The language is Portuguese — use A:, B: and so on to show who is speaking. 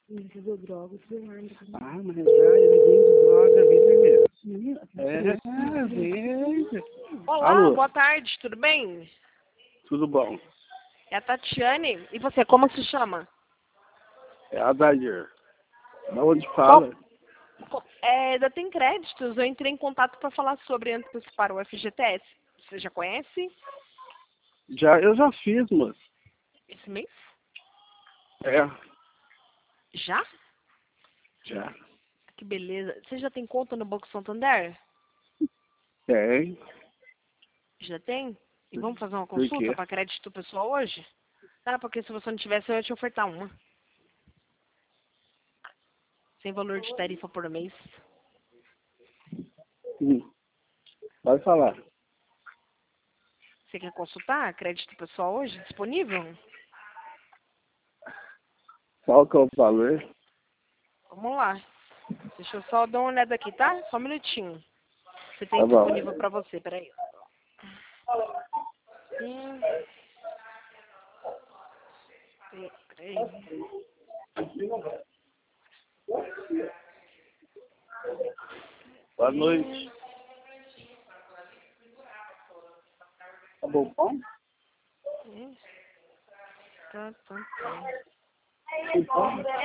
A: Ele usou droga, usou arma.
B: Ah, mas já ele vende droga, viu? Vende.
C: Olá,
B: Alô,
C: boa tarde, tudo bem?
B: tudo bom?
C: É a Tatiane. E você, como se chama?
B: É a Dair. Da onde fala?
C: Da Tem Créditos. Eu entrei em contato para falar sobre antecipar o FGTS. Você já conhece
B: Já, eu já fiz, moço.
C: esse mês?
B: É,
C: Já?
B: já.
C: Que beleza. Você já tem conta no Banco Santander?
B: Tem.
C: Já tem? E vamos fazer uma
B: Por
C: consulta
B: quê?
C: para crédito pessoal hoje? Ah, porque se você não tivesse, eu ia te ofertar uma. Sem valor de tarifa por mês.
B: Pode falar.
C: Você quer consultar crédito pessoal hoje? Disponível?
B: Qual que é o valor?
C: Vamos lá. Deixa eu só dar uma olhada aqui, tá? Só um minutinho. Você tem
B: Tá bom.
C: disponível para você, peraí. Peraí.
B: Boa noite. Tá bom, pão?
C: Tá.
B: Tem pão?